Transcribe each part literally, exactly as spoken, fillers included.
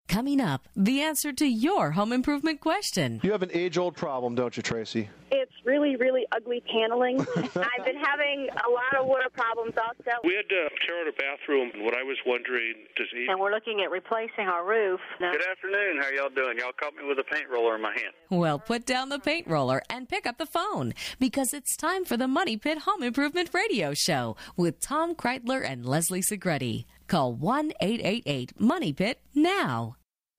Coming up, the answer to your home improvement question. You have an age-old problem, don't you, Tracy? It's really, really ugly paneling. I've been having a lot of water problems also. We had to tear out a bathroom. What I was wondering, does he... And we're looking at replacing our roof. No. Good afternoon. How y'all doing? Y'all caught me with a paint roller in my hand. Well, put down the paint roller and pick up the phone, because it's time for the Money Pit Home Improvement Radio Show with Tom Kreitler and Leslie Segretti. Call one eight eight eight money pit now.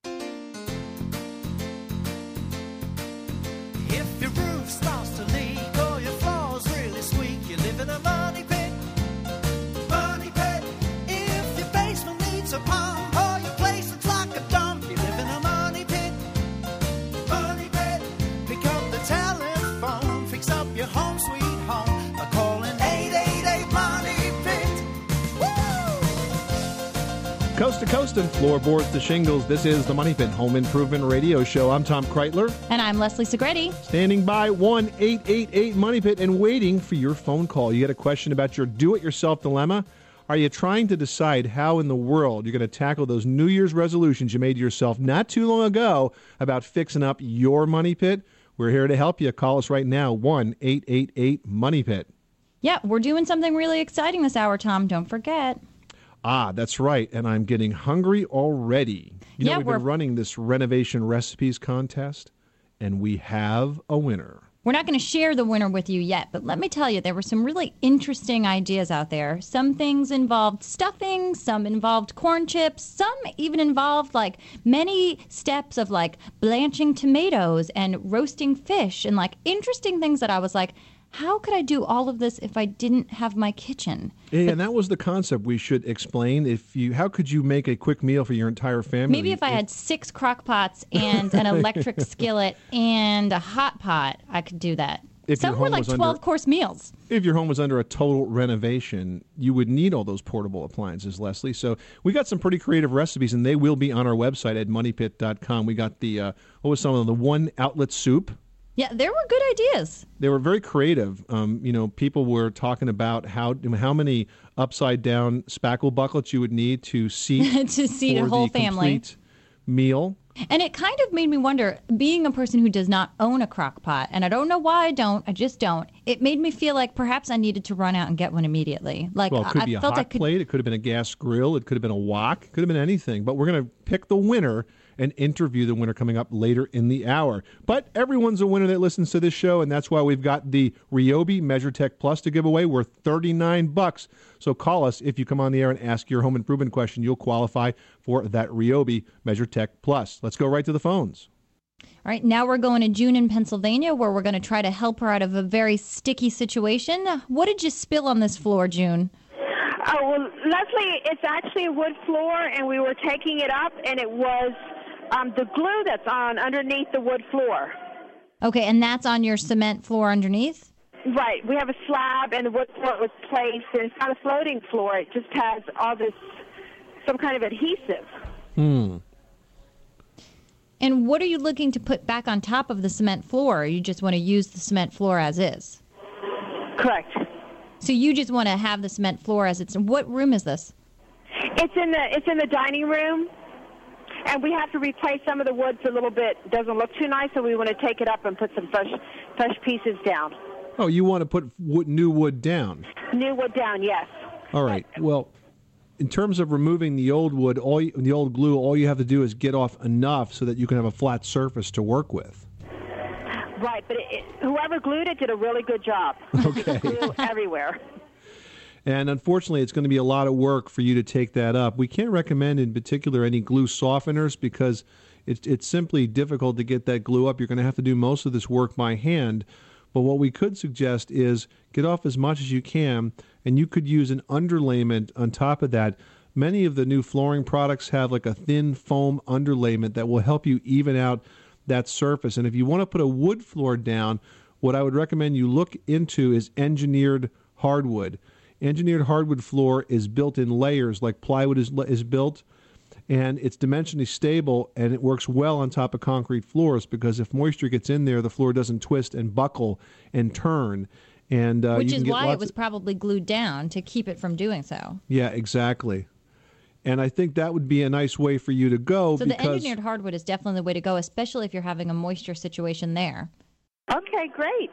If your roof starts to leak or your floor's really squeak, you live in a money pit. Money pit. If your basement needs a pump or your place looks like a dump, you live in a money pit. Money pit. Pick up the telephone, fix up your home sweet home by calling eight eight eight money pit. Woo! Coast to coast and floorboards to shingles, this is the Money Pit Home Improvement Radio Show. I'm Tom Kreitler. And I'm Leslie Segretti. Standing by one eight eight eight money pit and waiting for your phone call. You got a question about your do-it-yourself dilemma? Are you trying to decide how in the world you're going to tackle those New Year's resolutions you made to yourself not too long ago about fixing up your money pit? We're here to help you. Call us right now, one eight eight eight money pit. Yeah, we're doing something really exciting this hour, Tom. Don't forget. Ah, that's right, and I'm getting hungry already. You know, Yeah, we've we're- been running this renovation recipes contest, and we have a winner. We're not going to share the winner with you yet, but let me tell you, there were some really interesting ideas out there. Some things involved stuffing, some involved corn chips, some even involved like many steps of like blanching tomatoes and roasting fish and like interesting things that I was like, how could I do all of this if I didn't have my kitchen? Yeah, and that was the concept we should explain. If you, how could you make a quick meal for your entire family? Maybe if I had six crock pots and an electric skillet and a hot pot, I could do that. If your Some were home like was under- twelve-course meals. If your home was under a total renovation, you would need all those portable appliances, Leslie. So we got some pretty creative recipes, and they will be on our website at money pit dot com. We got the, uh, what was some of them? The one-outlet soup. Yeah, there were good ideas. They were very creative. Um, you know, people were talking about how how many upside down spackle bucklets you would need to seat to seat for a whole the family complete meal. And it kind of made me wonder, being a person who does not own a crock pot, and I don't know why I don't, I just don't, it made me feel like perhaps I needed to run out and get one immediately. Like, Well, it could I be a felt I hot could... plate. It could have been a gas grill. It could have been a wok. It could have been anything. But we're going to pick the winner and interview the winner coming up later in the hour. But everyone's a winner that listens to this show, and that's why we've got the Ryobi MeasureTech Plus to give away. We're thirty-nine bucks. So call us if you come on the air and ask your home improvement question. You'll qualify for that Ryobi MeasureTech Plus. Let's go right to the phones. All right, now we're going to June in Pennsylvania, where we're going to try to help her out of a very sticky situation. What did you spill on this floor, June? Oh, well, Leslie, it's actually a wood floor, and we were taking it up, and it was um, the glue that's on underneath the wood floor. Okay, and that's on your cement floor underneath? Right. We have a slab, and the wood floor was placed, and it's not a floating floor. It just has all this, some kind of adhesive. Hmm. And what are you looking to put back on top of the cement floor? Or you just want to use the cement floor as is? Correct. So you just want to have the cement floor as it's. What room is this? It's in the it's in the dining room, and we have to replace some of the wood a little bit. It doesn't look too nice, so we want to take it up and put some fresh fresh pieces down. Oh, you want to put wood, new wood down? New wood down, yes. All right. Well, in terms of removing the old wood, all you, the old glue, all you have to do is get off enough so that you can have a flat surface to work with. Right, but it, it, whoever glued it did a really good job. Okay. Glue everywhere. And unfortunately, it's going to be a lot of work for you to take that up. We can't recommend in particular any glue softeners because it's, it's simply difficult to get that glue up. You're going to have to do most of this work by hand. But what we could suggest is get off as much as you can, and you could use an underlayment on top of that. Many of the new flooring products have like a thin foam underlayment that will help you even out that surface. And if you want to put a wood floor down, what I would recommend you look into is engineered hardwood. Engineered hardwood floor is built in layers like plywood is, is built, and it's dimensionally stable, and it works well on top of concrete floors because if moisture gets in there, the floor doesn't twist and buckle and turn. And uh, Which you is can get why lots it was of, probably glued down to keep it from doing so. Yeah, exactly. And I think that would be a nice way for you to go. So because the engineered hardwood is definitely the way to go, especially if you're having a moisture situation there. Okay, great.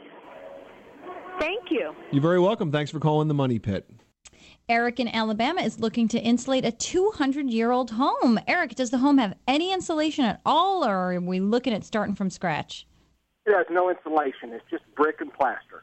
Thank you. You're very welcome. Thanks for calling the Money Pit. Eric in Alabama is looking to insulate a two hundred year old home. Eric, does the home have any insulation at all, or are we looking at starting from scratch? It has no insulation. It's just brick and plaster.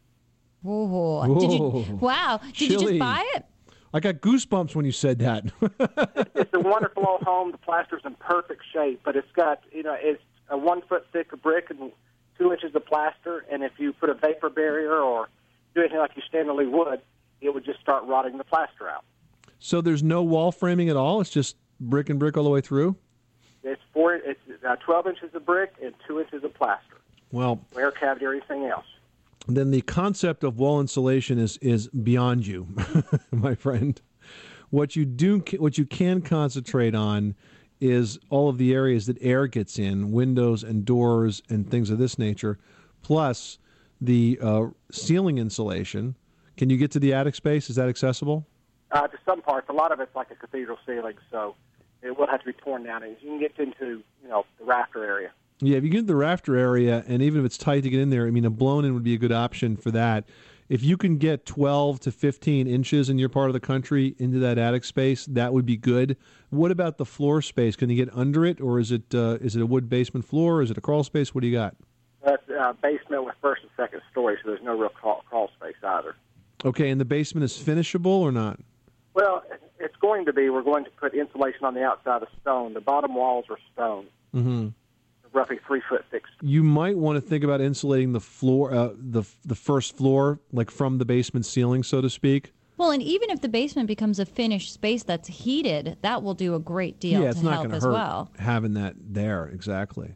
Whoa. Did you, wow. Did Chilly. you just buy it? I got goosebumps when you said that. It's a wonderful old home. The plaster's in perfect shape, but it's got, you know, it's a one foot thick of brick and two inches of plaster, and if you put a vapor barrier or do anything like you standardly would, it would just start rotting the plaster out. So there's no wall framing at all? It's just brick and brick all the way through? It's four. It's uh, twelve inches of brick and two inches of plaster. Well, no air cavity or anything else. Then the concept of wall insulation is is beyond you, my friend. What you do, what you can concentrate on, is all of the areas that air gets in, windows and doors and things of this nature, plus the uh, ceiling insulation. Can you get to the attic space? Is that accessible? Uh, to some parts, a lot of it's like a cathedral ceiling, so it will have to be torn down. And you can get into, you know, the rafter area. Yeah, if you get to the rafter area, and even if it's tight to get in there, I mean, a blown-in would be a good option for that. If you can get twelve to fifteen inches in your part of the country into that attic space, that would be good. What about the floor space? Can you get under it, or is it uh, is it a wood basement floor? Is it a crawl space? What do you got? That's uh, basement with first and second story, so there's no real crawl, crawl space either. Okay, and the basement is finishable or not? Well, it's going to be. We're going to put insulation on the outside of stone. The bottom walls are stone, mm-hmm. roughly three foot thick. You might want to think about insulating the floor, uh, the the first floor, like from the basement ceiling, so to speak. Well, and even if the basement becomes a finished space that's heated, that will do a great deal yeah, it's to not help gonna as hurt well. Having that there, exactly.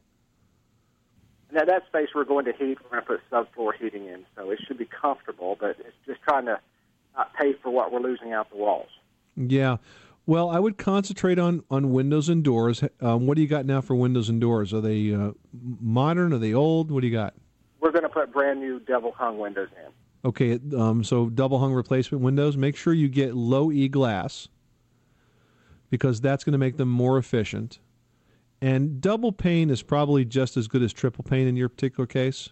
Now, that space we're going to heat, we're going to put subfloor heating in, so it should be comfortable, but it's just trying to not pay for what we're losing out the walls. Yeah. Well, I would concentrate on, on windows and doors. Um, what do you got now for windows and doors? Are they uh, modern? Are they old? What do you got? We're going to put brand new double-hung windows in. Okay, um, so double-hung replacement windows. Make sure you get low-E glass because that's going to make them more efficient. And double pane is probably just as good as triple pane in your particular case.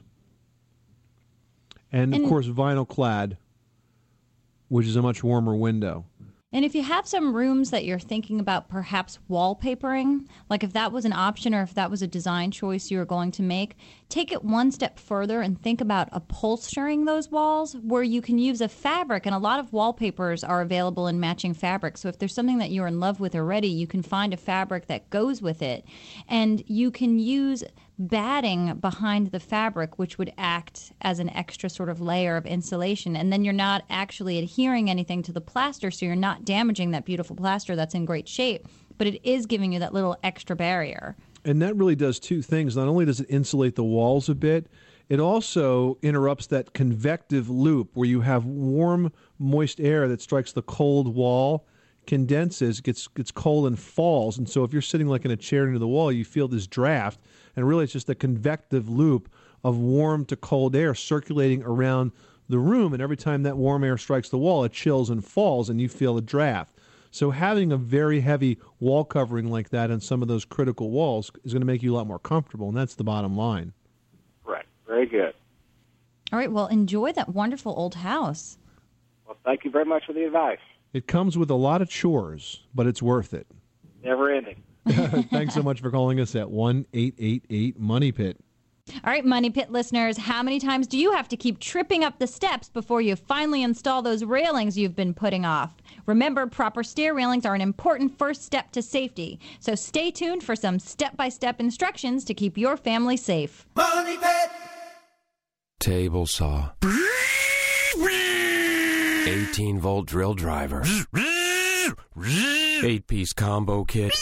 And, And- of course, vinyl clad, which is a much warmer window. And if you have some rooms that you're thinking about perhaps wallpapering, like if that was an option or if that was a design choice you were going to make, take it one step further and think about upholstering those walls where you can use a fabric. And a lot of wallpapers are available in matching fabric. So if there's something that you're in love with already, you can find a fabric that goes with it. And you can use batting behind the fabric, which would act as an extra sort of layer of insulation. And then you're not actually adhering anything to the plaster, so you're not damaging that beautiful plaster that's in great shape, but it is giving you that little extra barrier. And that really does two things. Not only does it insulate the walls a bit, it also interrupts that convective loop where you have warm, moist air that strikes the cold wall, condenses, gets gets cold and falls. And so if you're sitting like in a chair near the wall, you feel this draft. And really it's just a convective loop of warm to cold air circulating around the room. And every time that warm air strikes the wall, it chills and falls, and you feel a draft. So having a very heavy wall covering like that on some of those critical walls is going to make you a lot more comfortable, and that's the bottom line. Right. Very good. All right, well, enjoy that wonderful old house. Well, thank you very much for the advice. It comes with a lot of chores, but it's worth it. Never ending. Thanks so much for calling us at one eight eight eight Money Pit. All right, Money Pit listeners, how many times do you have to keep tripping up the steps before you finally install those railings you've been putting off? Remember, proper stair railings are an important first step to safety. So stay tuned for some step-by-step instructions to keep your family safe. Money Pit. Table saw. eighteen volt drill driver. eight piece combo kit.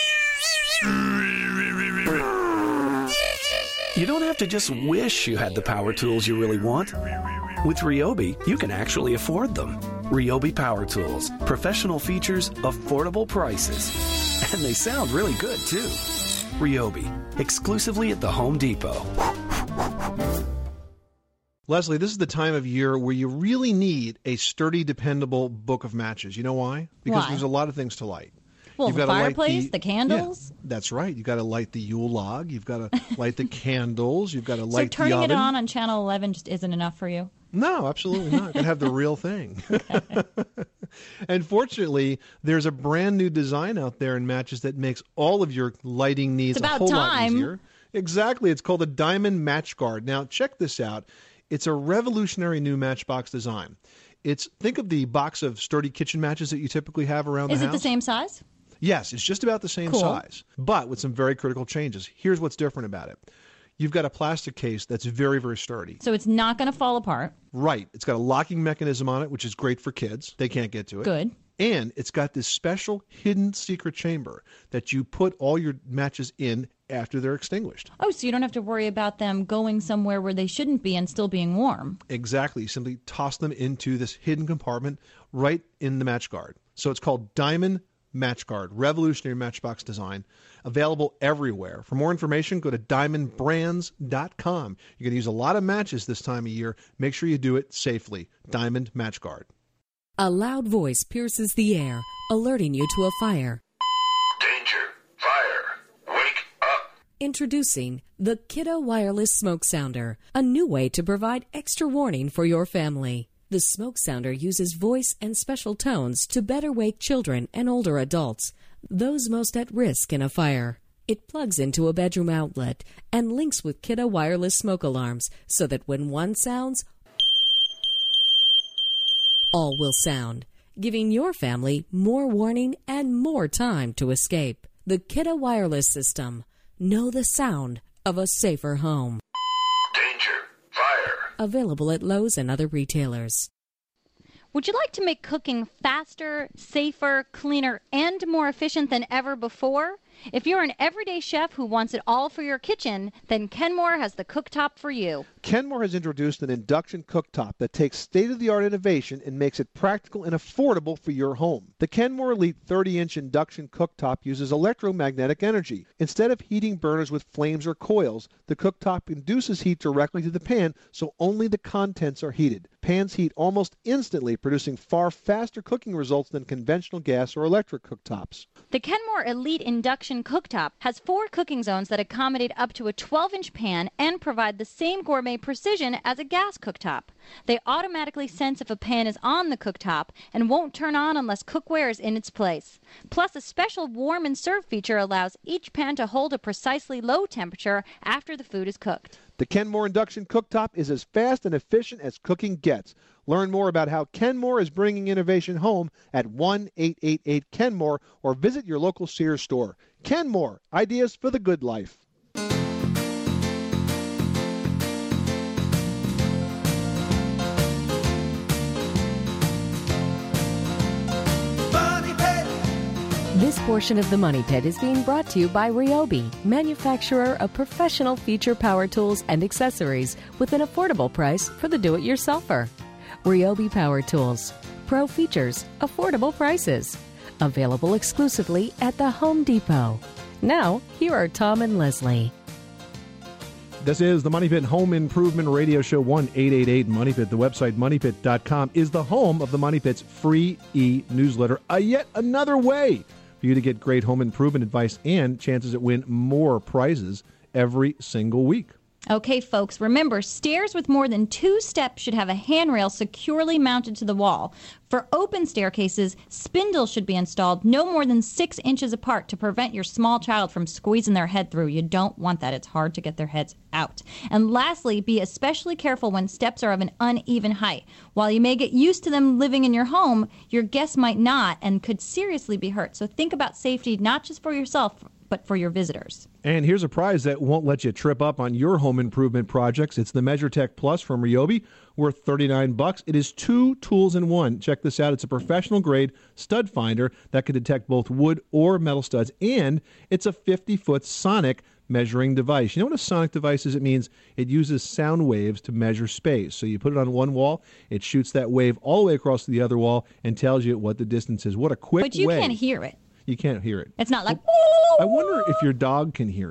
You don't have to just wish you had the power tools you really want. With Ryobi, you can actually afford them. Ryobi Power Tools. Professional features, affordable prices. And they sound really good, too. Ryobi. Exclusively at the Home Depot. Leslie, this is the time of year where you really need a sturdy, dependable book of matches. You know why? Because Why? there's a lot of things to light. Well, You've the gotta light fireplace, the, the candles. Yeah, that's right. You've got to light the Yule log. You've got to light the candles. You've got to So light turning the oven. it on on channel eleven just isn't enough for you? No, absolutely not. Got to have the real thing. And fortunately, there's a brand new design out there in matches that makes all of your lighting needs It's about a whole lot time. easier. Exactly. It's called the Diamond Match Guard. Now, check this out. It's a revolutionary new matchbox design. It's think of the box of sturdy kitchen matches that you typically have around Is the it house. the same size? Yes, it's just about the same Cool. size, but with some very critical changes. Here's what's different about it. You've got a plastic case that's very, very sturdy. So it's not going to fall apart. Right. It's got a locking mechanism on it, which is great for kids. They can't get to it. Good. And it's got this special hidden secret chamber that you put all your matches in after they're extinguished. Oh, so you don't have to worry about them going somewhere where they shouldn't be and still being warm. Exactly. You simply toss them into this hidden compartment right in the match guard. So it's called Diamond Match Guard, revolutionary matchbox design, available everywhere. For more information, go to diamond brands dot com. You're going to use a lot of matches this time of year. Make sure you do it safely. Diamond Match Guard. A loud voice pierces the air, alerting you to a fire. Danger! Fire! Wake up! Introducing the Kiddo Wireless Smoke Sounder, a new way to provide extra warning for your family. The smoke sounder uses voice and special tones to better wake children and older adults, those most at risk in a fire. It plugs into a bedroom outlet and links with Kiddo wireless smoke alarms so that when one sounds, all will sound, giving your family more warning and more time to escape. The Kiddo Wireless System. Know the sound of a safer home. Danger! Fire! Available at Lowe's and other retailers. Would you like to make cooking faster, safer, cleaner, and more efficient than ever before? If you're an everyday chef who wants it all for your kitchen, then Kenmore has the cooktop for you. Kenmore has introduced an induction cooktop that takes state-of-the-art innovation and makes it practical and affordable for your home. The Kenmore Elite thirty-inch induction cooktop uses electromagnetic energy. Instead of heating burners with flames or coils, the cooktop induces heat directly to the pan, so only the contents are heated. Pans heat almost instantly, producing far faster cooking results than conventional gas or electric cooktops. The Kenmore Elite Induction Cooktop has four cooking zones that accommodate up to a twelve-inch pan and provide the same gourmet precision as a gas cooktop. They automatically sense if a pan is on the cooktop and won't turn on unless cookware is in its place. Plus, a special warm and serve feature allows each pan to hold a precisely low temperature after the food is cooked. The Kenmore Induction Cooktop is as fast and efficient as cooking gets. Learn more about how Kenmore is bringing innovation home at one eight eight eight Kenmore or visit your local Sears store. Kenmore, ideas for the good life. This portion of the Money Pit is being brought to you by Ryobi, manufacturer of professional feature power tools and accessories with an affordable price for the do-it-yourselfer. Ryobi Power Tools. Pro features, affordable prices. Available exclusively at the Home Depot. Now, here are Tom and Leslie. This is the Money Pit Home Improvement Radio Show. One eight eight eight Money Pit. The website money pit dot com is the home of the Money Pit's free e-newsletter. A yet another way for you to get great home improvement advice and chances at win more prizes every single week. Okay, folks, remember, stairs with more than two steps should have a handrail securely mounted to the wall. For open staircases, spindles should be installed no more than six inches apart to prevent your small child from squeezing their head through. You don't want that. It's hard to get their heads out. And lastly, be especially careful when steps are of an uneven height. While you may get used to them living in your home, your guests might not and could seriously be hurt. So think about safety, not just for yourself, but for your visitors. And here's a prize that won't let you trip up on your home improvement projects. It's the MeasureTech Plus from Ryobi, worth thirty-nine bucks. It is two tools in one. Check this out. It's a professional-grade stud finder that can detect both wood or metal studs, and it's a fifty-foot sonic measuring device. You know what a sonic device is? It means it uses sound waves to measure space. So you put it on one wall, it shoots that wave all the way across to the other wall and tells you what the distance is. What a quick way. But you way. can't hear it. You can't hear it. It's not like... I wonder if your dog can hear it.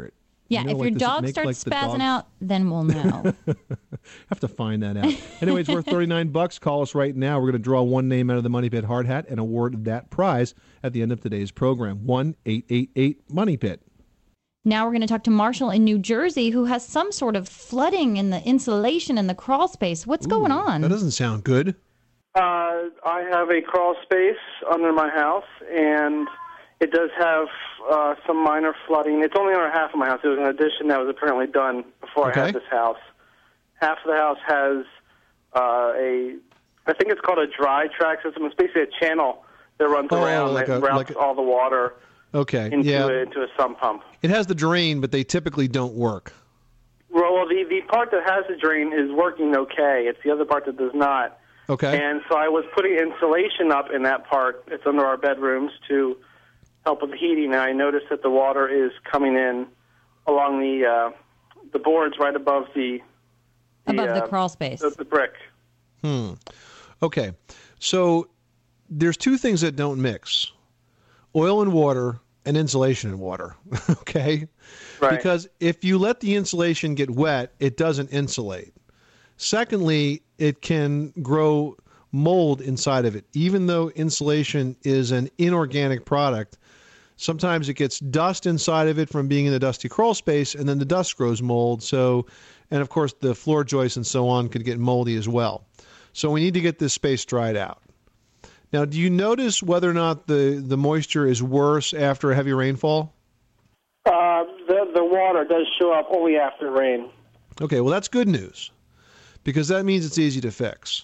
Yeah, You know, if like, your does it dog make, starts like, the spazzing dogs- out, then we'll know. Have to find that out. Anyway, it's worth thirty-nine bucks. Call us right now. We're going to draw one name out of the Money Pit hard hat and award that prize at the end of today's program. one eight eight eight Money Pit. Now we're going to talk to Marshall in New Jersey, who has some sort of flooding in the insulation in the crawl space. What's going on? That doesn't sound good. Uh, I have a crawl space under my house, and it does have uh, some minor flooding. It's only under half of my house. It was an addition that was apparently done before Okay. I had this house. Half of the house has uh, a, I think it's called a dry track system. It's basically a channel that runs Oh, around like that a- routes like a- all the water Okay, into, yeah. a, into a sump pump. It has the drain, but they typically don't work. Well, well, the, the part that has the drain is working okay. It's the other part that does not. Okay. And so I was putting insulation up in that part. It's under our bedrooms to help with the heating. And I noticed that the water is coming in along the uh, the boards right above the, the Above the uh, crawl space. The, the brick. Hmm. Okay. So there's two things that don't mix: oil and water and insulation and water. Okay? Right. Because if you let the insulation get wet, it doesn't insulate. Secondly, it can grow mold inside of it. Even though insulation is an inorganic product, sometimes it gets dust inside of it from being in a dusty crawl space, and then the dust grows mold. So, and of course, the floor joists and so on could get moldy as well. So we need to get this space dried out. Now, do you notice whether or not the, the moisture is worse after a heavy rainfall? Uh, the, the water does show up only after rain. Okay, well, that's good news, because that means it's easy to fix.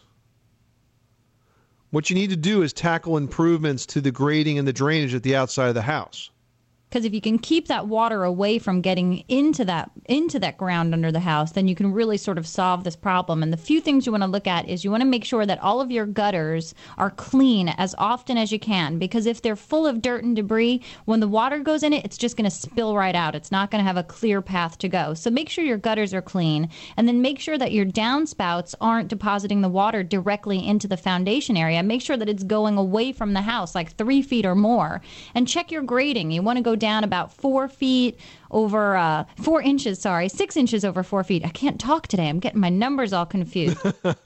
What you need to do is tackle improvements to the grading and the drainage at the outside of the house. Because if you can keep that water away from getting into that into that ground under the house, then you can really sort of solve this problem. And the few things you want to look at is you want to make sure that all of your gutters are clean as often as you can. Because if they're full of dirt and debris, when the water goes in it, it's just going to spill right out. It's not going to have a clear path to go. So make sure your gutters are clean, and then make sure that your downspouts aren't depositing the water directly into the foundation area. Make sure that it's going away from the house, like three feet or more. And check your grading. You want to go down about four feet over uh, four inches, sorry, six inches over four feet. I can't talk today. I'm getting my numbers all confused.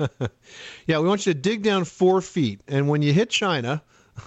Yeah, we want you to dig down four feet. And when you hit China...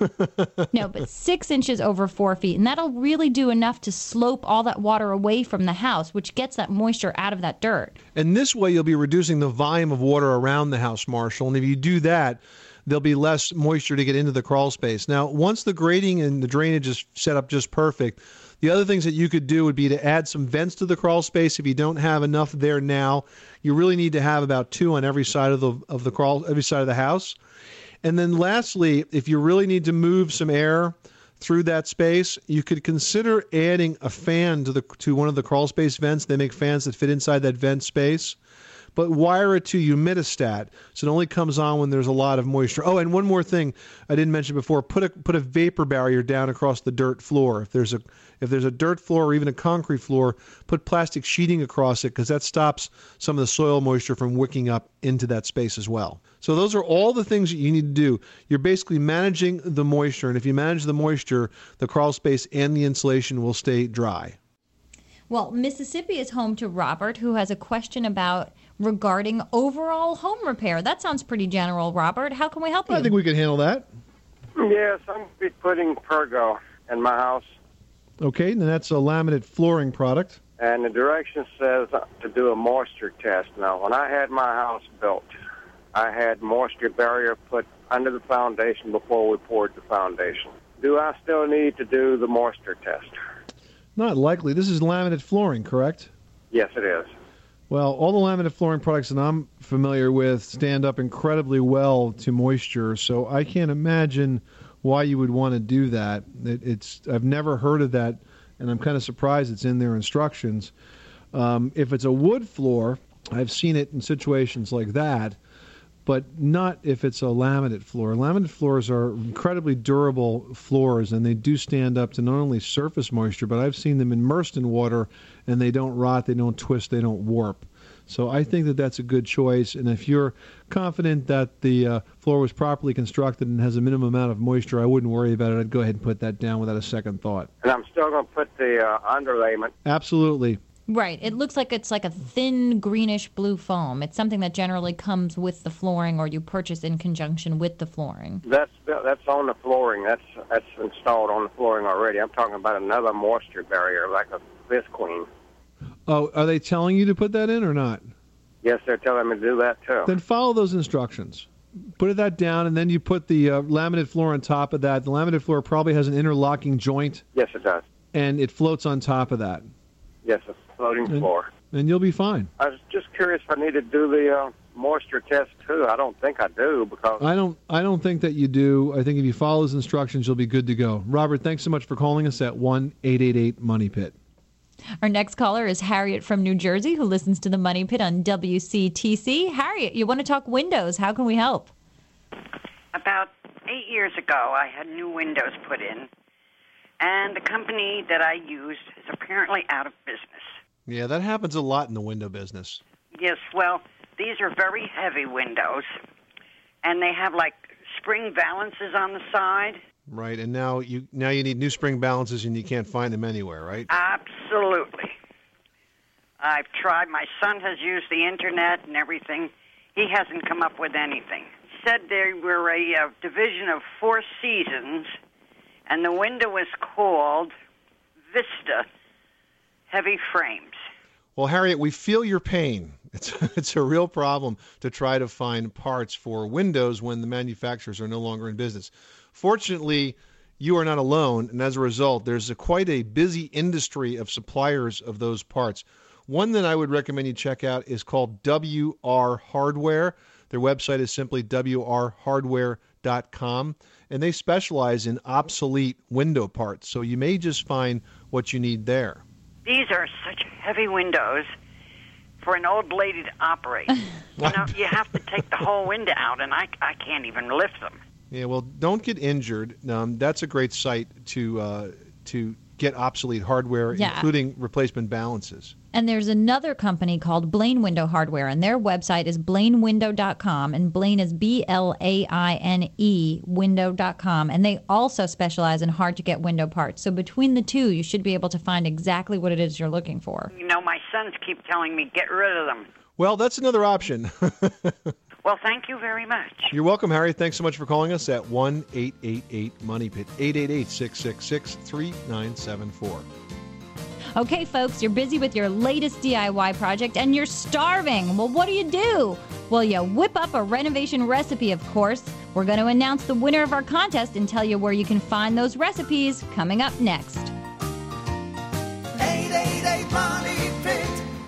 No, but six inches over four feet. And that'll really do enough to slope all that water away from the house, which gets that moisture out of that dirt. And this way you'll be reducing the volume of water around the house, Marshall. And if you do that, there'll be less moisture to get into the crawl space. Now, once the grading and the drainage is set up just perfect, the other things that you could do would be to add some vents to the crawl space. If you don't have enough there now, you really need to have about two on every side of the of the crawl, every side of the house. And then lastly, if you really need to move some air through that space, you could consider adding a fan to the to one of the crawl space vents. They make fans that fit inside that vent space. But wire it to humidistat, so it only comes on when there's a lot of moisture. Oh, and one more thing I didn't mention before: put a put a vapor barrier down across the dirt floor. If there's a if there's a dirt floor or even a concrete floor, put plastic sheeting across it, because that stops some of the soil moisture from wicking up into that space as well. So those are all the things that you need to do. You're basically managing the moisture, and if you manage the moisture, the crawl space and the insulation will stay dry. Well, Mississippi is home to Robert, who has a question about regarding overall home repair. That sounds pretty general, Robert. How can we help you? I think we can handle that. Yes, I'm going to be putting Pergo in my house, Okay, and that's a laminate flooring product. and the direction says to do a moisture test. Now, when I had my house built, I had moisture barrier put under the foundation before we poured the foundation. Do I still need to do the moisture test? Not likely. This is laminate flooring, correct? Yes, it is. Well, all the laminate flooring products that I'm familiar with stand up incredibly well to moisture, so I can't imagine why you would want to do that. It, it's I've never heard of that, and I'm kind of surprised it's in their instructions. Um, if it's a wood floor, I've seen it in situations like that, but not if it's a laminate floor. Laminate floors are incredibly durable floors, and they do stand up to not only surface moisture, but I've seen them immersed in water, and they don't rot, they don't twist, they don't warp. So I think that that's a good choice, and if you're confident that the uh, floor was properly constructed and has a minimum amount of moisture, I wouldn't worry about it. I'd go ahead and put that down without a second thought. And I'm still going to put the uh, underlayment. Absolutely. Right. It looks like it's like a thin greenish blue foam. It's something that generally comes with the flooring or you purchase in conjunction with the flooring. That's that's on the flooring. That's that's installed on the flooring already. I'm talking about another moisture barrier, like a Visqueen. Oh, are they telling you to put that in or not? Yes, they're telling me to do that too. Then follow those instructions. Put that down, and then you put the uh, laminate floor on top of that. The laminate floor probably has an interlocking joint. Yes, it does. And it floats on top of that. Yes, a floating and, floor. And you'll be fine. I was just curious if I need to do the uh, moisture test too. I don't think I do because I don't. I don't think that you do. I think if you follow those instructions, you'll be good to go. Robert, thanks so much for calling us at one eight eight eight money pit. Our next caller is Harriet from New Jersey, who listens to the Money Pit on W C T C. Harriet, you want to talk windows? How can we help? About eight years ago, I had new windows put in, and the company that I used is apparently out of business. Yeah, that happens a lot in the window business. Yes, well, these are very heavy windows, and they have, like, spring valances on the side. Right, and now you now you need new spring balances, and you can't find them anywhere, right? Absolutely. I've tried. My son has used the Internet and everything. He hasn't come up with anything. He said they were a uh, division of Four Seasons, and the window was called Vista Heavy Frames. Well, Harriet, we feel your pain. It's it's a real problem to try to find parts for windows when the manufacturers are no longer in business. Fortunately, you are not alone, and as a result, there's a, quite a busy industry of suppliers of those parts. One that I would recommend you check out is called W R Hardware. Their website is simply W R hardware dot com, and they specialize in obsolete window parts, so you may just find what you need there. These are such heavy windows for an old lady to operate. You know, you have to take the whole window out, and I, I can't even lift them. Yeah, well, don't get injured. Um, that's a great site to uh, to get obsolete hardware, Yeah. including replacement balances. And there's another company called Blaine Window Hardware, and their website is blaine window dot com, and Blaine is B L A I N E window dot com, and they also specialize in hard-to-get window parts. So between the two, you should be able to find exactly what it is you're looking for. You know, my sons keep telling me, get rid of them. Well, that's another option. Well, thank you very much. You're welcome, Harry. Thanks so much for calling us at one eight eight eight money pit, eight eight eight, six six six, three nine seven four. Okay, folks, you're busy with your latest D I Y project and you're starving. Well, what do you do? Well, you whip up a renovation recipe, of course. We're going to announce the winner of our contest and tell you where you can find those recipes coming up next. eight eight eight Money Pit.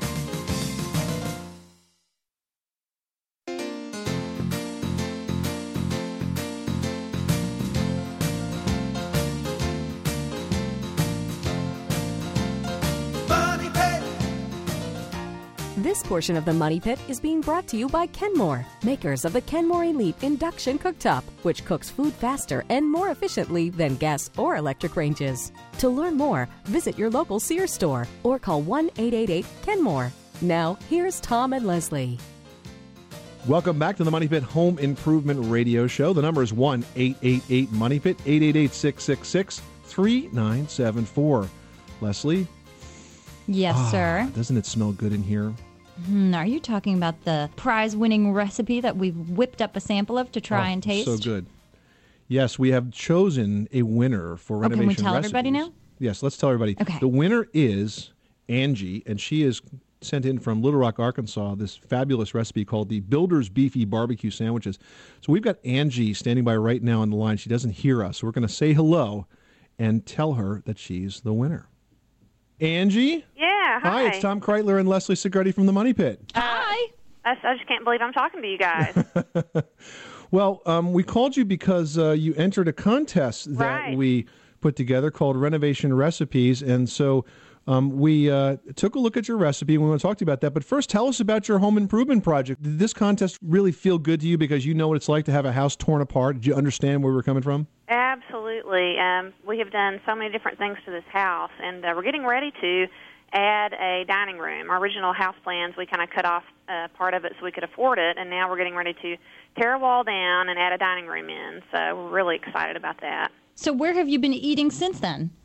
This portion of the Money Pit is being brought to you by Kenmore, makers of the Kenmore Elite Induction Cooktop, which cooks food faster and more efficiently than gas or electric ranges. To learn more, visit your local Sears store or call one eight eight eight Kenmore. Now, here's Tom and Leslie. Welcome back to the Money Pit Home Improvement Radio Show. The number is one eight eight eight money pit, eight eight eight, six six six, three nine seven four. Leslie? Yes, ah, sir. Doesn't it smell good in here? Hmm, are you talking about the prize-winning recipe that we've whipped up a sample of to try Oh, and taste? So good. Yes, we have chosen a winner for Oh, renovation can we tell recipes. everybody now? Yes, let's tell everybody. Okay. The winner is Angie, and she is sent in from Little Rock, Arkansas, this fabulous recipe called the Builder's Beefy Barbecue Sandwiches. So we've got Angie standing by right now on the line. She doesn't hear us, so we're going to say hello and tell her that she's the winner. Angie? Yeah, hi. Hi, it's Tom Kreitler and Leslie Segretti from the Money Pit. Hi. I, I just can't believe I'm talking to you guys. Well, um, we called you because uh, you entered a contest that Right. we put together called Renovation Recipes, and so um, we uh, took a look at your recipe, and we want to talk to you about that. But first, tell us about your home improvement project. Did this contest really feel good to you because you know what it's like to have a house torn apart? Did you understand where we were coming from? Absolutely. Um, we have done so many different things to this house, and uh, we're getting ready to add a dining room. Our original house plans, we kind of cut off uh, part of it so we could afford it, and now we're getting ready to tear a wall down and add a dining room in. So we're really excited about that. So where have you been eating since then?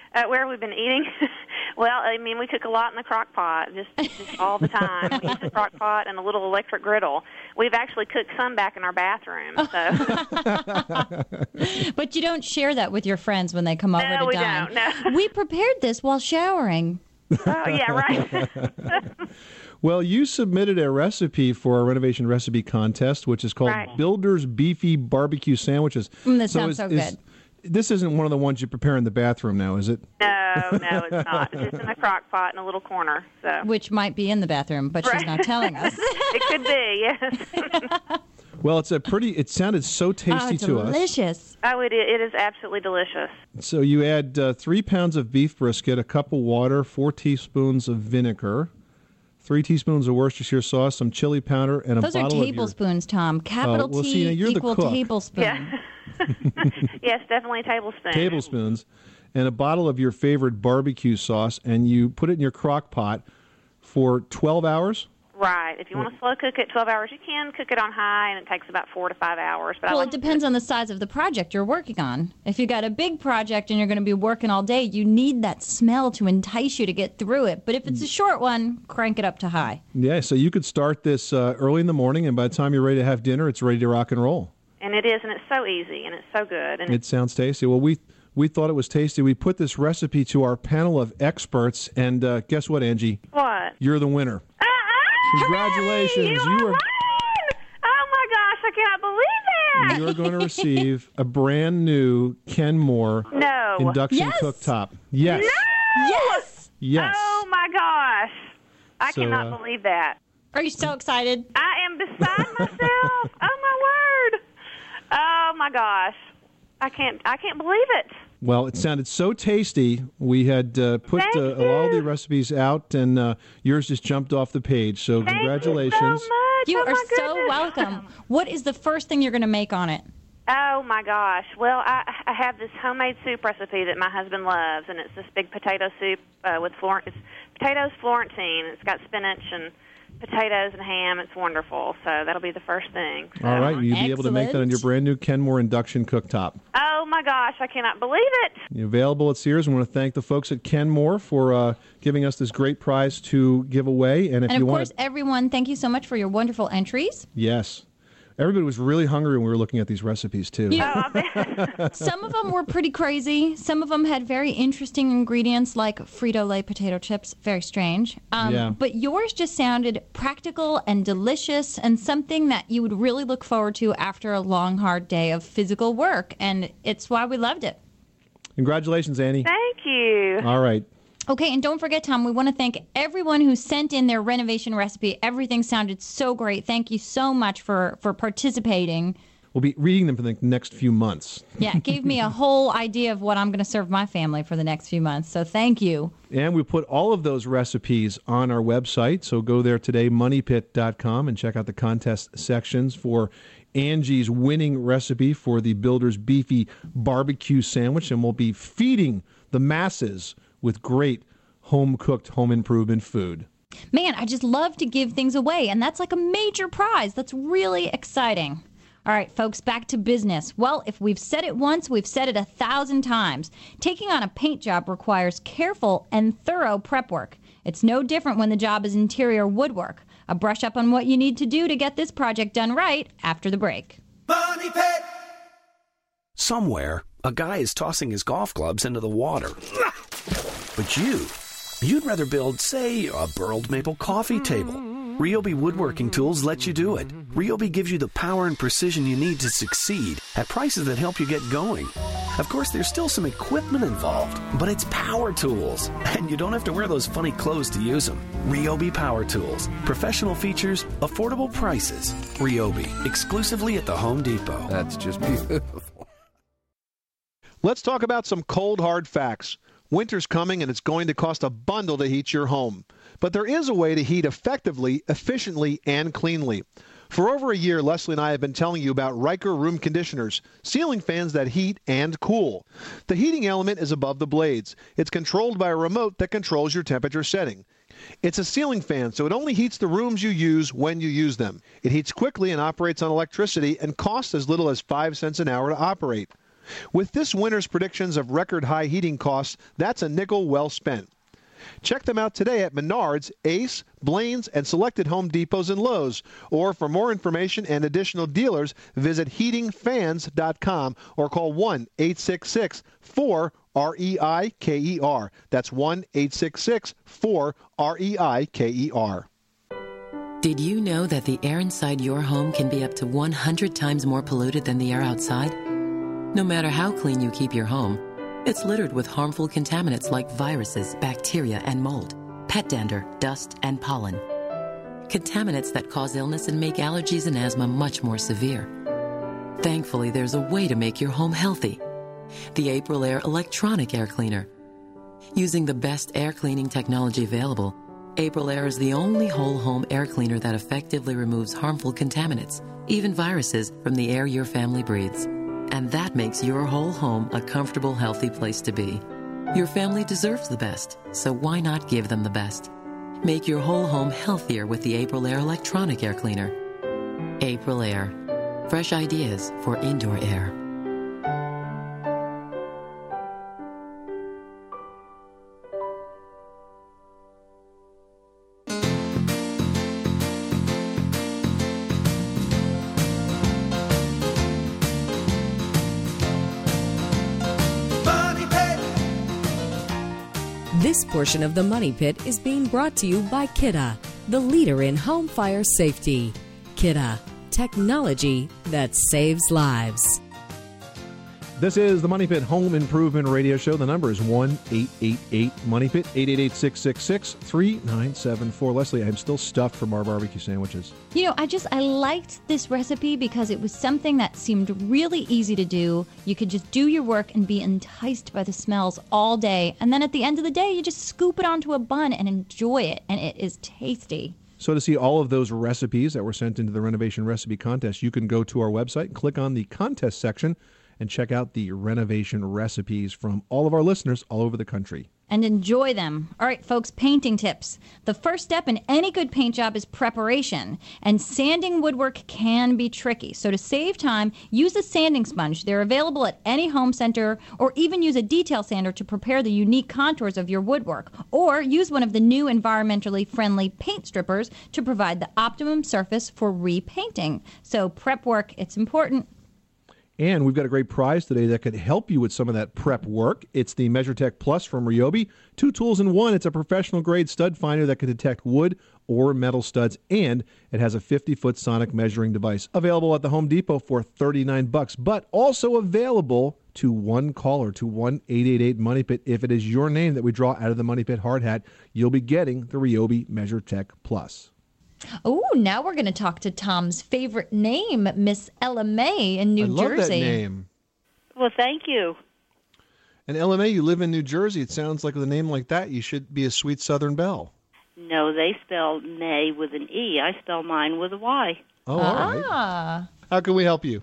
Uh, where have we been eating? Well, I mean, we cook a lot in the crock pot, just, just all the time. We use the crock pot and a little electric griddle. We've actually cooked some back in our bathroom. So. But you don't share that with your friends when they come over No, to we dine. don't, no. We prepared this while showering. Oh, yeah, right. Well, you submitted a recipe for our renovation recipe contest, which is called Right. Builder's Beefy Barbecue Sandwiches. Mm, that So sounds is- so is- good. This isn't one of the ones you prepare in the bathroom now, is it? No, no, it's not. It's just in a crock pot in a little corner. So. Which might be in the bathroom, but she's Right. not telling us. It could be, yes. Well, it's a pretty. It sounded so tasty oh, to us. delicious. Oh, it, it is absolutely delicious. So you add uh, three pounds of beef brisket, a cup of water, four teaspoons of vinegar, three teaspoons of Worcestershire sauce, some chili powder, and a Those are bottle of tablespoons, Tom. Capital Oh, well, T see, now you're the equal cook. tablespoon. Yeah. Yes, definitely a tablespoon. your tablespoons, and a bottle of your favorite barbecue sauce, and you put it in your crock pot for twelve hours. Right. If you want to slow cook it twelve hours, you can cook it on high, and it takes about four to five hours. But Well, I it like depends on the size of the project you're working on. If you got a big project and you're going to be working all day, you need that smell to entice you to get through it. But if it's a short one, crank it up to high. Yeah, so you could start this uh, early in the morning, and by the time you're ready to have dinner, it's ready to rock and roll. And it is, and it's so easy, and it's so good. And It sounds tasty. Well, we we thought it was tasty. We put this recipe to our panel of experts, and uh, guess what, Angie? What? You're the winner. Congratulations! You You are. are Oh my gosh, I cannot believe that. you are going to receive a brand new Kenmore No. induction Yes. cooktop. Yes. No. Yes. Yes. Oh my gosh, I So, cannot uh, believe that. Are you so excited? I am beside myself. Oh my word. Oh my gosh, I can't. I can't believe it. Well, it sounded so tasty. We had uh, put Thank uh, all the recipes out, and uh, yours just jumped off the page. So Thank congratulations. you so much. You Oh are my so goodness. welcome. What is the first thing you're going to make on it? Oh my gosh! Well, I, I have this homemade soup recipe that my husband loves, and it's this big potato soup uh, with Flor- it's potatoes Florentine. It's got spinach and potatoes and ham. It's wonderful. So that'll be the first thing. So. All right, you'll be able to make that on your brand new Kenmore induction cooktop. Oh my gosh! I cannot believe it. You're available at Sears. I want to thank the folks at Kenmore for uh, giving us this great prize to give away. And if And you of want course, to, everyone, thank you so much for your wonderful entries. yes, everybody was really hungry when we were looking at these recipes too. Some of them were pretty crazy. Some of them had very interesting ingredients like Frito-Lay potato chips. Very strange. Um, Yeah. But yours just sounded practical and delicious and something that you would really look forward to after a long, hard day of physical work. And it's why we loved it. Congratulations, Annie. Thank you. All right. Okay, and don't forget, Tom, we want to thank everyone who sent in their renovation recipe. Everything sounded so great. Thank you so much for, for participating. We'll be reading them for the next few months. Yeah, it gave me a whole idea of what I'm going to serve my family for the next few months. So thank you. And we put all of those recipes on our website. So go there today, money pit dot com, and check out the contest sections for Angie's winning recipe for the Builder's Beefy Barbecue Sandwich. And we'll be feeding the masses with great home-cooked, home improvement food. Man, I just love to give things away, and that's like a major prize. That's really exciting. All right, folks, back to business. Well, if we've said it once, we've said it a thousand times. Taking on a paint job requires careful and thorough prep work. It's no different when the job is interior woodwork. A brush up on what you need to do to get this project done right after the break. Money Pit. Somewhere, a guy is tossing his golf clubs into the water. But you, you'd rather build, say, a burled maple coffee table. Ryobi Woodworking Tools lets you do it. Ryobi gives you the power and precision you need to succeed at prices that help you get going. Of course, there's still some equipment involved, but it's power tools, and you don't have to wear those funny clothes to use them. Ryobi Power Tools. Professional features, affordable prices. Ryobi, exclusively at the Home Depot. That's just beautiful. Let's talk about some cold, hard facts. Winter's coming, and it's going to cost a bundle to heat your home. But there is a way to heat effectively, efficiently, and cleanly. For over a year, Leslie and I have been telling you about Riker room conditioners, ceiling fans that heat and cool. The heating element is above the blades. It's controlled by a remote that controls your temperature setting. It's a ceiling fan, so it only heats the rooms you use when you use them. It heats quickly and operates on electricity and costs as little as five cents an hour to operate. With this winter's predictions of record high heating costs, that's a nickel well spent. Check them out today at Menards, Ace, Blaine's, and selected Home Depots and Lowe's. Or for more information and additional dealers, visit heating fans dot com or call one eight six six four R E I K E R. That's one eight six six four R E I K E R. Did you know that the air inside your home can be up to one hundred times more polluted than the air outside? No matter how clean you keep your home, it's littered with harmful contaminants like viruses, bacteria, and mold, pet dander, dust, and pollen. Contaminants that cause illness and make allergies and asthma much more severe. Thankfully, there's a way to make your home healthy. The Aprilaire electronic air cleaner. Using the best air cleaning technology available, Aprilaire is the only whole home air cleaner that effectively removes harmful contaminants, even viruses, from the air your family breathes. And that makes your whole home a comfortable, healthy place to be. Your family deserves the best, so why not give them the best? Make your whole home healthier with the Aprilaire electronic air cleaner. Aprilaire. Fresh ideas for indoor air. This portion of the Money Pit is being brought to you by Kidde, the leader in home fire safety. Kidde, technology that saves lives. This is the Money Pit Home Improvement Radio Show. The number is one eight eight eight Money Pit, eight eight eight, six six six, three nine seven four. Leslie, I'm still stuffed from our barbecue sandwiches. You know, I just, I liked this recipe because it was something that seemed really easy to do. You could just do your work and be enticed by the smells all day. And then at the end of the day, you just scoop it onto a bun and enjoy it. And it is tasty. So to see all of those recipes that were sent into the Renovation Recipe Contest, you can go to our website, click on the contest section, and check out the renovation recipes from all of our listeners all over the country. And enjoy them. All right, folks, painting tips. The first step in any good paint job is preparation. And sanding woodwork can be tricky. So to save time, use a sanding sponge. They're available at any home center, or even use a detail sander to prepare the unique contours of your woodwork. Or use one of the new environmentally friendly paint strippers to provide the optimum surface for repainting. So prep work, it's important. And we've got a great prize today that could help you with some of that prep work. It's the MeasureTech Plus from Ryobi. Two tools in one. It's a professional-grade stud finder that can detect wood or metal studs, and it has a fifty-foot sonic measuring device. Available at the Home Depot for thirty-nine bucks, but also available to one caller, to one eight eight eight Money Pit. If it is your name that we draw out of the Money Pit hard hat, you'll be getting the Ryobi MeasureTech Plus. Oh, now we're going to talk to Tom's favorite name, Miss Ella May in New I love Jersey. that name. Well, thank you. And Ella May, you live in New Jersey. It sounds like with a name like that, you should be a sweet Southern belle. No, they spell May with an E. I spell mine with a Y. Oh, all right. Ah. How can we help you?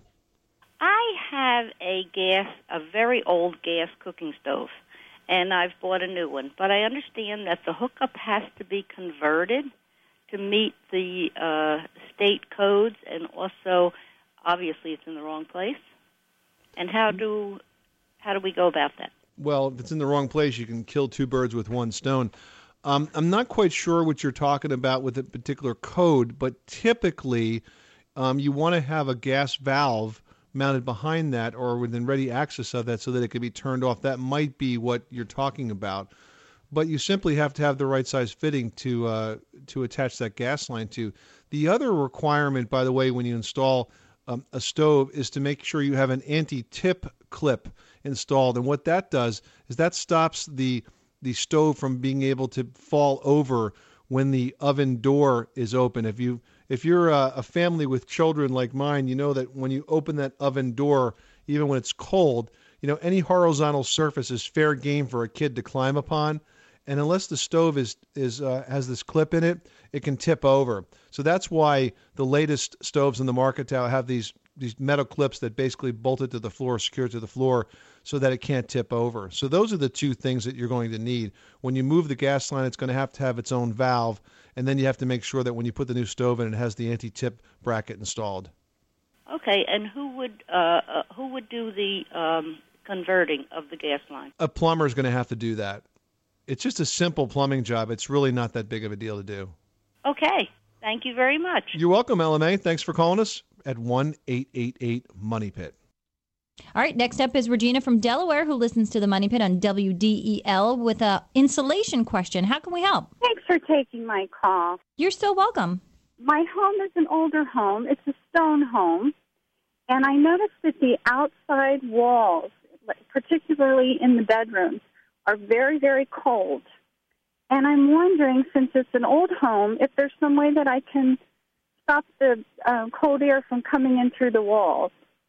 I have a gas, a very old gas cooking stove, and I've bought a new one. But I understand that the hookup has to be converted to meet the uh, state codes, and also, obviously, it's in the wrong place. And how do how do we go about that? Well, if it's in the wrong place, you can kill two birds with one stone. Um, I'm not quite sure what you're talking about with a particular code, but typically um, you want to have a gas valve mounted behind that or within ready access of that so that it can be turned off. That might be what you're talking about. But you simply have to have the right size fitting to uh, to attach that gas line to. The other requirement, by the way, when you install um, a stove is to make sure you have an anti-tip clip installed. And what that does is that stops the the stove from being able to fall over when the oven door is open. If you if you're a, a family with children like mine, you know that when you open that oven door, even when it's cold, you know any horizontal surface is fair game for a kid to climb upon. And unless the stove is is uh, has this clip in it, it can tip over. So that's why the latest stoves in the market now have these these metal clips that basically bolt it to the floor, secure it to the floor, so that it can't tip over. So those are the two things that you're going to need. When you move the gas line, it's going to have to have its own valve, and then you have to make sure that when you put the new stove in, it has the anti-tip bracket installed. Okay, and who would uh, uh, who would do the um, converting of the gas line? A plumber's going to have to do that. It's just a simple plumbing job. It's really not that big of a deal to do. Okay, thank you very much. You're welcome, L M A. Thanks for calling us at one eight eight eight money pit. All right, next up is Regina from Delaware, who listens to the Money Pit on W D E L with a insulation question. How can we help? Thanks for taking my call. You're so welcome. My home is an older home. It's a stone home. And I noticed that the outside walls, particularly in the bedrooms, are very, very cold. And I'm wondering, since it's an old home, if there's some way that I can stop the uh, cold air from coming in through the walls.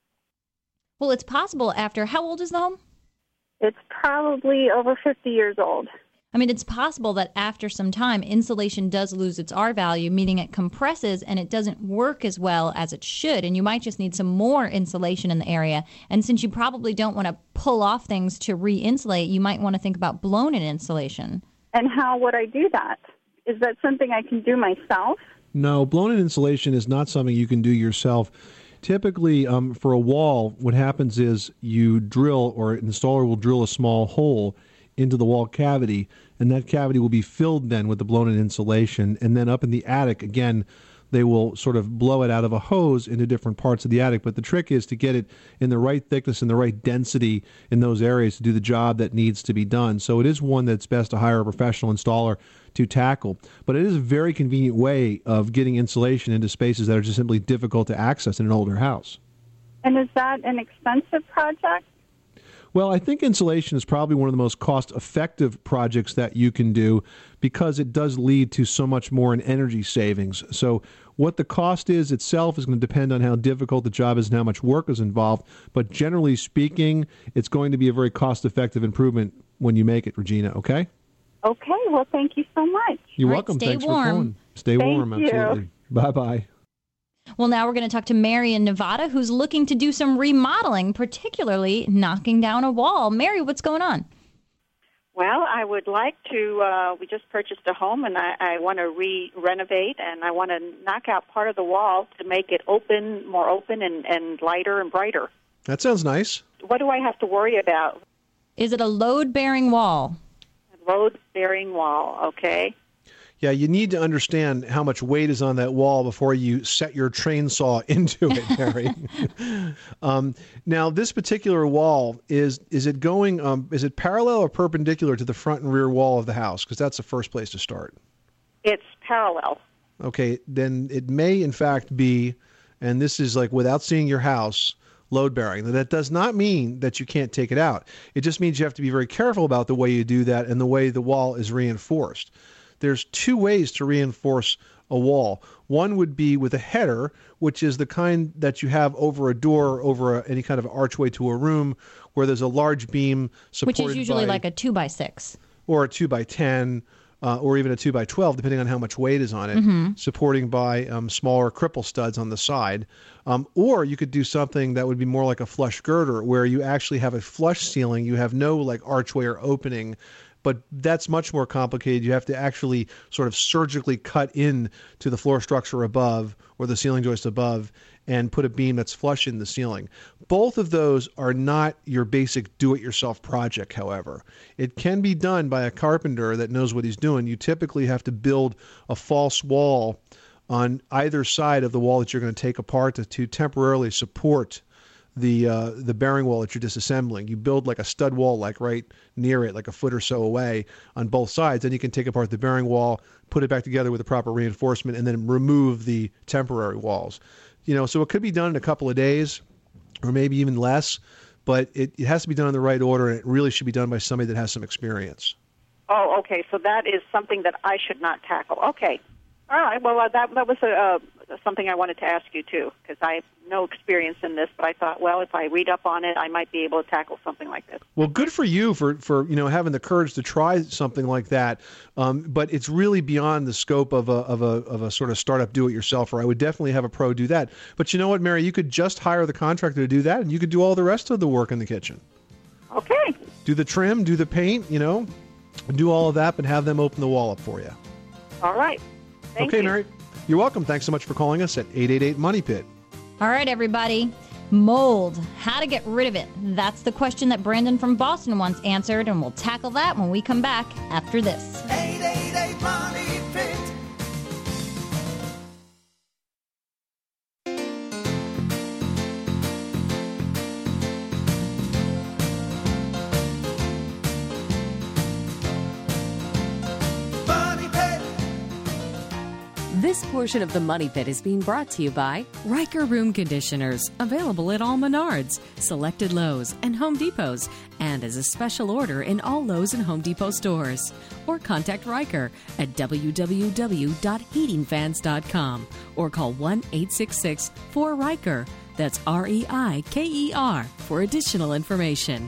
Well, it's possible after, how old is the home? It's probably over fifty years old. I mean, it's possible that after some time, insulation does lose its R value, meaning it compresses and it doesn't work as well as it should. And you might just need some more insulation in the area. And since you probably don't want to pull off things to re-insulate, you might want to think about blown-in insulation. And how would I do that? Is that something I can do myself? No, blown-in insulation is not something you can do yourself. Typically, um, for a wall, what happens is you drill, or an installer will drill a small hole into the wall cavity, and that cavity will be filled then with the blown-in insulation. And then up in the attic, again, they will sort of blow it out of a hose into different parts of the attic. But the trick is to get it in the right thickness and the right density in those areas to do the job that needs to be done. So it is one that's best to hire a professional installer to tackle. But it is a very convenient way of getting insulation into spaces that are just simply difficult to access in an older house. And is that an expensive project? Well, I think insulation is probably one of the most cost-effective projects that you can do because it does lead to so much more in energy savings. So what the cost is itself is going to depend on how difficult the job is and how much work is involved. But generally speaking, it's going to be a very cost-effective improvement when you make it, Regina, okay? Okay, well, thank you so much. You're All right, welcome. stay Thanks warm. for calling. Stay Thank warm, you. absolutely. Bye-bye. Well, now we're going to talk to Mary in Nevada, who's looking to do some remodeling, particularly knocking down a wall. Mary, what's going on? Well, I would like to, uh, we just purchased a home, and I, I want to re-renovate, and I want to knock out part of the wall to make it open, more open and, and lighter and brighter. That sounds nice. What do I have to worry about? Is it a load-bearing wall? Load-bearing wall, okay. Yeah, you need to understand how much weight is on that wall before you set your train saw into it, Mary. um, now, this particular wall, is is it going, um, is it parallel or perpendicular to the front and rear wall of the house? Because that's the first place to start. It's parallel. Okay, then it may, in fact, be, and this is like without seeing your house, load-bearing. That does not mean that you can't take it out. It just means you have to be very careful about the way you do that and the way the wall is reinforced. There's two ways to reinforce a wall. One would be with a header, which is the kind that you have over a door, over a, any kind of archway to a room, where there's a large beam supported Which is usually by, like a two by six. or a two by ten, uh, or even a two by twelve, depending on how much weight is on it, Mhm. supporting by um, smaller cripple studs on the side. Um, or you could do something that would be more like a flush girder, where you actually have a flush ceiling. You have no like archway or opening. But that's much more complicated. You have to actually sort of surgically cut in to the floor structure above or the ceiling joist above and put a beam that's flush in the ceiling. Both of those are not your basic do-it-yourself project, however. It can be done by a carpenter that knows what he's doing. You typically have to build a false wall on either side of the wall that you're going to take apart to, to temporarily support the uh, the bearing wall that you're disassembling. You build like a stud wall, like right near it, like a foot or so away on both sides. Then you can take apart the bearing wall, put it back together with the proper reinforcement, and then remove the temporary walls. You know, so it could be done in a couple of days, or maybe even less. But it, it has to be done in the right order, and it really should be done by somebody that has some experience. Oh, okay. So that is something that I should not tackle. Okay. All right. Well, uh, that that was a, uh, something I wanted to ask you, too, because I have no experience in this. But I thought, well, if I read up on it, I might be able to tackle something like this. Well, good for you for, for you know having the courage to try something like that. Um, but it's really beyond the scope of a of a of a sort of startup do-it-yourselfer. I would definitely have a pro do that. But you know what, Mary? You could just hire the contractor to do that, and you could do all the rest of the work in the kitchen. Okay. Do the trim, do the paint, you know, do all of that, but have them open the wall up for you. All right. Thank okay, you. Mary. You're welcome. Thanks so much for calling us at eight eight eight Money Pit. All right, everybody. Mold. How to get rid of it? That's the question that Brandon from Boston once answered, and we'll tackle that when we come back after this. eight eight eight Money Pit. Money Pit. This portion of the Money Pit is being brought to you by Riker Room Conditioners, available at all Menards, selected Lowe's, and Home Depots, and as a special order in all Lowe's and Home Depot stores. Or contact Riker at w w w dot heating fans dot com or call one eight six six four Riker. That's R E I K E R for additional information.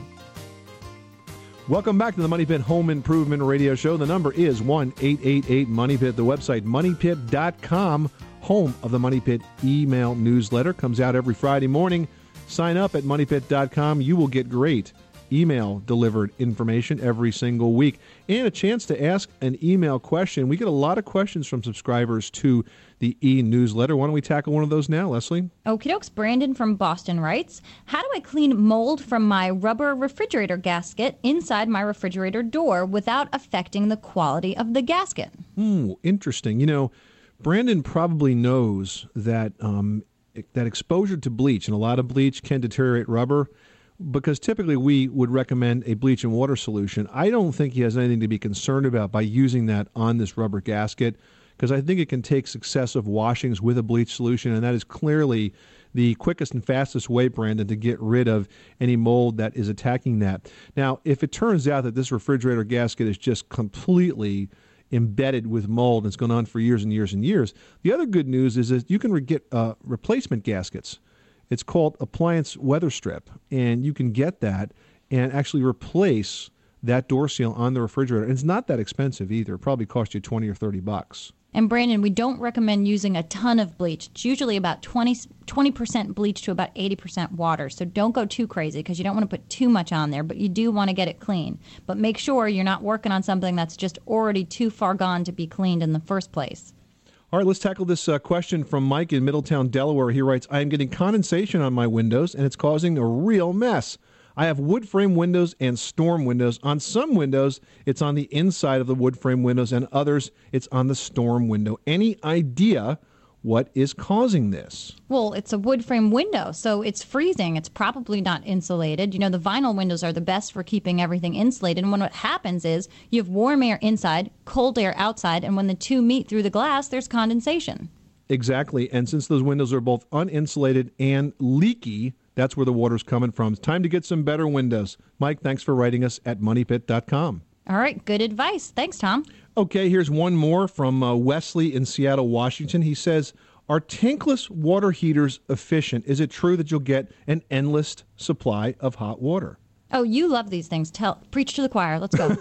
Welcome back to the Money Pit Home Improvement Radio Show. The number is one eight eight eight Money Pit. The website, money pit dot com, home of the Money Pit email newsletter. Comes out every Friday morning. Sign up at money pit dot com. You will get great email-delivered information every single week and a chance to ask an email question. We get a lot of questions from subscribers to the e-newsletter. Why don't we tackle one of those now, Leslie? Okie dokes. Brandon from Boston writes, how do I clean mold from my rubber refrigerator gasket inside my refrigerator door without affecting the quality of the gasket? Hmm, interesting. You know, Brandon probably knows that um, that exposure to bleach, and a lot of bleach can deteriorate rubber, because typically we would recommend a bleach and water solution. I don't think he has anything to be concerned about by using that on this rubber gasket, because I think it can take successive washings with a bleach solution, and that is clearly the quickest and fastest way, Brandon, to get rid of any mold that is attacking that. Now, if it turns out that this refrigerator gasket is just completely embedded with mold and it's gone on for years and years and years, the other good news is that you can re- get uh, replacement gaskets. It's called appliance weather strip, and you can get that and actually replace that door seal on the refrigerator. And it's not that expensive either. It probably cost you twenty or thirty bucks. And Brandon, we don't recommend using a ton of bleach. It's usually about twenty, twenty percent bleach to about eighty percent water. So don't go too crazy because you don't want to put too much on there, but you do want to get it clean. But make sure you're not working on something that's just already too far gone to be cleaned in the first place. All right, let's tackle this uh, question from Mike in Middletown, Delaware. He writes, I am getting condensation on my windows, and it's causing a real mess. I have wood frame windows and storm windows. On some windows, it's on the inside of the wood frame windows, and others, it's on the storm window. Any idea what is causing this? Well, it's a wood frame window, so it's freezing. It's probably not insulated. You know, the vinyl windows are the best for keeping everything insulated. And when what happens is you have warm air inside, cold air outside, and when the two meet through the glass, there's condensation. Exactly. And since those windows are both uninsulated and leaky, that's where the water's coming from. It's time to get some better windows. Mike, thanks for writing us at money pit dot com. All right, good advice. Thanks, Tom. Okay, here's one more from uh, Wesley in Seattle, Washington. He says, are tankless water heaters efficient? Is it true that you'll get an endless supply of hot water? Oh, you love these things. Tell, preach to the choir. Let's go.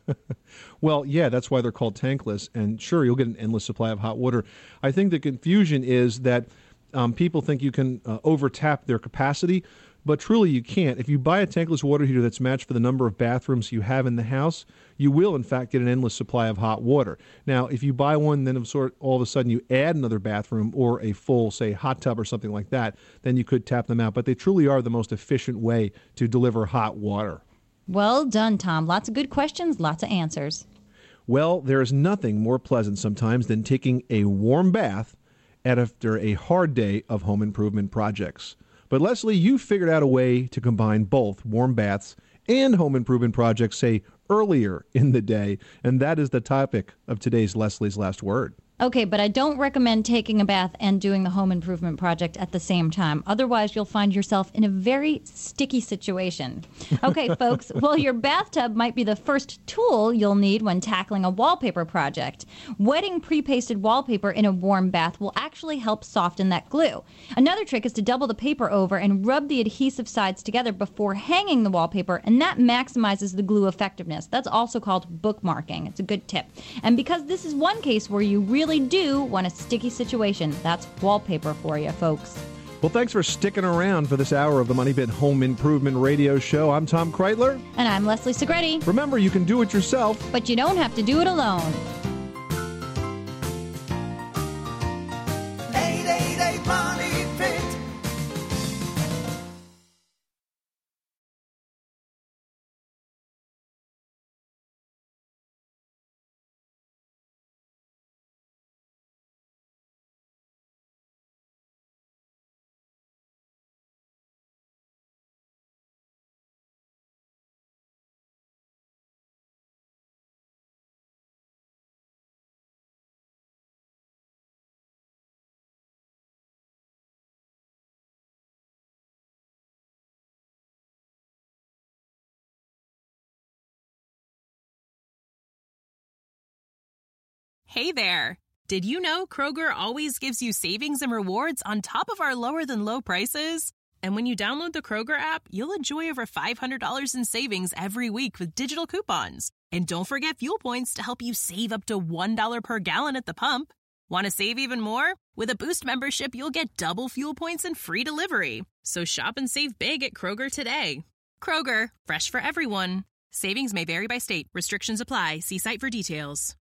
Well, yeah, that's why they're called tankless. And sure, you'll get an endless supply of hot water. I think the confusion is that um, people think you can uh, overtap their capacity, but truly you can't. If you buy a tankless water heater that's matched for the number of bathrooms you have in the house, you will, in fact, get an endless supply of hot water. Now, if you buy one, then of sort all of a sudden you add another bathroom or a full, say, hot tub or something like that, then you could tap them out. But they truly are the most efficient way to deliver hot water. Well done, Tom. Lots of good questions, lots of answers. Well, there is nothing more pleasant sometimes than taking a warm bath after a hard day of home improvement projects. But Leslie, you figured out a way to combine both warm baths and home improvement projects, say, earlier in the day, and that is the topic of today's Leslie's Last Word. Okay, but I don't recommend taking a bath and doing the home improvement project at the same time. Otherwise, you'll find yourself in a very sticky situation. Okay, folks, well, your bathtub might be the first tool you'll need when tackling a wallpaper project. Wetting pre-pasted wallpaper in a warm bath will actually help soften that glue. Another trick is to double the paper over and rub the adhesive sides together before hanging the wallpaper, and that maximizes the glue effectiveness. That's also called bookmarking. It's a good tip. And because this is one case where you really do want a sticky situation, that's wallpaper for you, folks. Well, thanks for sticking around for this hour of the Money Pit Home Improvement Radio Show. I'm Tom Kreitler. And I'm Leslie Segretti. Remember, you can do it yourself, but you don't have to do it alone. eight eight eight Money Pit. Hey there! Did you know Kroger always gives you savings and rewards on top of our lower-than-low prices? And when you download the Kroger app, you'll enjoy over five hundred dollars in savings every week with digital coupons. And don't forget fuel points to help you save up to one dollar per gallon at the pump. Want to save even more? With a Boost membership, you'll get double fuel points and free delivery. So shop and save big at Kroger today. Kroger, fresh for everyone. Savings may vary by state. Restrictions apply. See site for details.